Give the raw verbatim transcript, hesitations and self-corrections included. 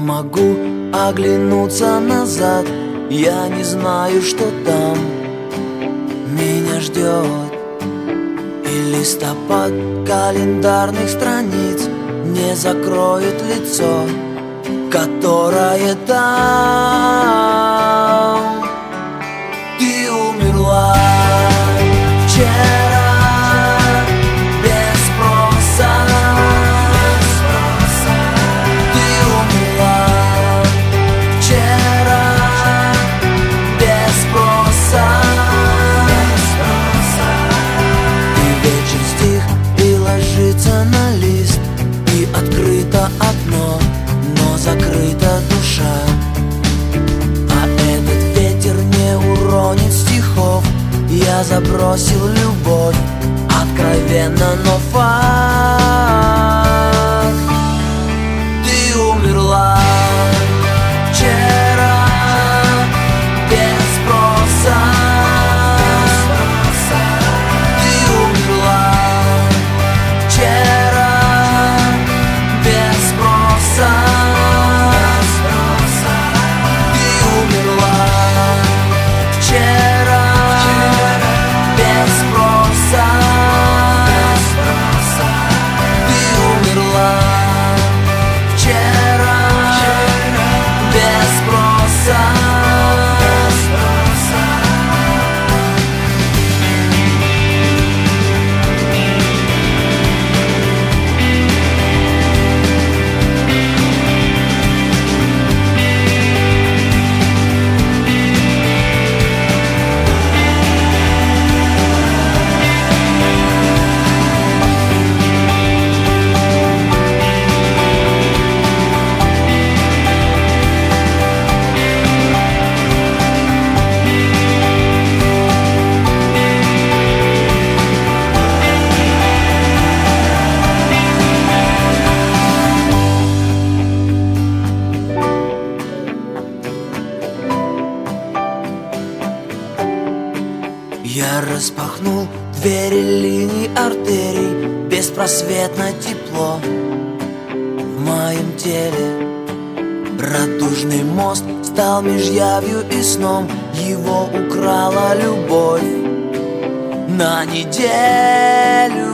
могу оглянуться назад. Я не знаю, что там меня ждет. И листопад календарных страниц не закроет лицо, которое там. Ты умерла вчера без спроса. Ты умерла вчера без спроса. И вечер стих, и ложится на лист, и открыто окно, но закрыта душа. А этот ветер не уронит стихов. Я забросил любовь откровенно, но факт. Ты умерла вчера без спроса. Ты умерла вчера без спроса. Ты умерла вчера без спроса. Ты умерла вчера без спроса. Я распахнул двери линий артерий, беспросветно тепло в моем теле. Радужный мост стал меж явью и сном. Его украла любовь на неделю.